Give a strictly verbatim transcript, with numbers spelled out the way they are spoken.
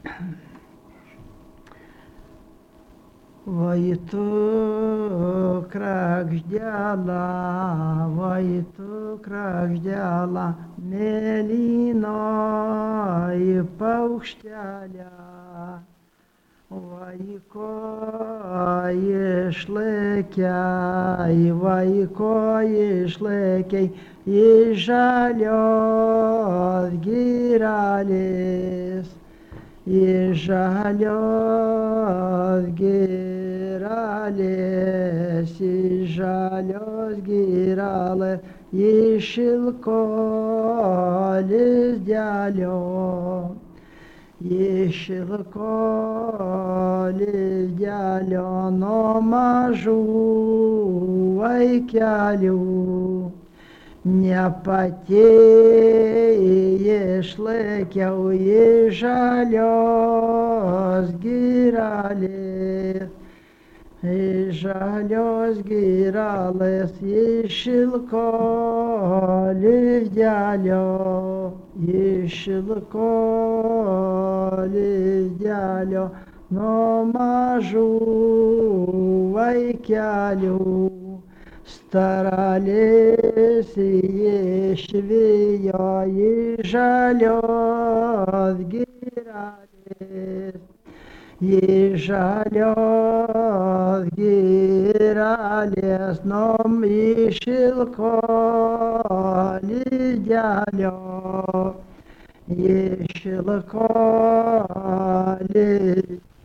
Войду крагдяла, войду крагдяла, мелино и паухтяля. Вайко ешлекяй, вайко ешлекяй, и жалет гиралис. И жалет гиралес, и жалет гиралес, и шилко лиз дялё. Ешилко лиз дялё, но мажу вайкялю. Не потеешь лекяу, и жалёс гиралес. И жалёс гиралес, и шилко лиз дялё. И шилко лиз дялё, но мажу вайкялю. Старались ешвия, и жалёт гиралес. И жалёт гиралес, но и шилко лиз дялё. И шилко лиз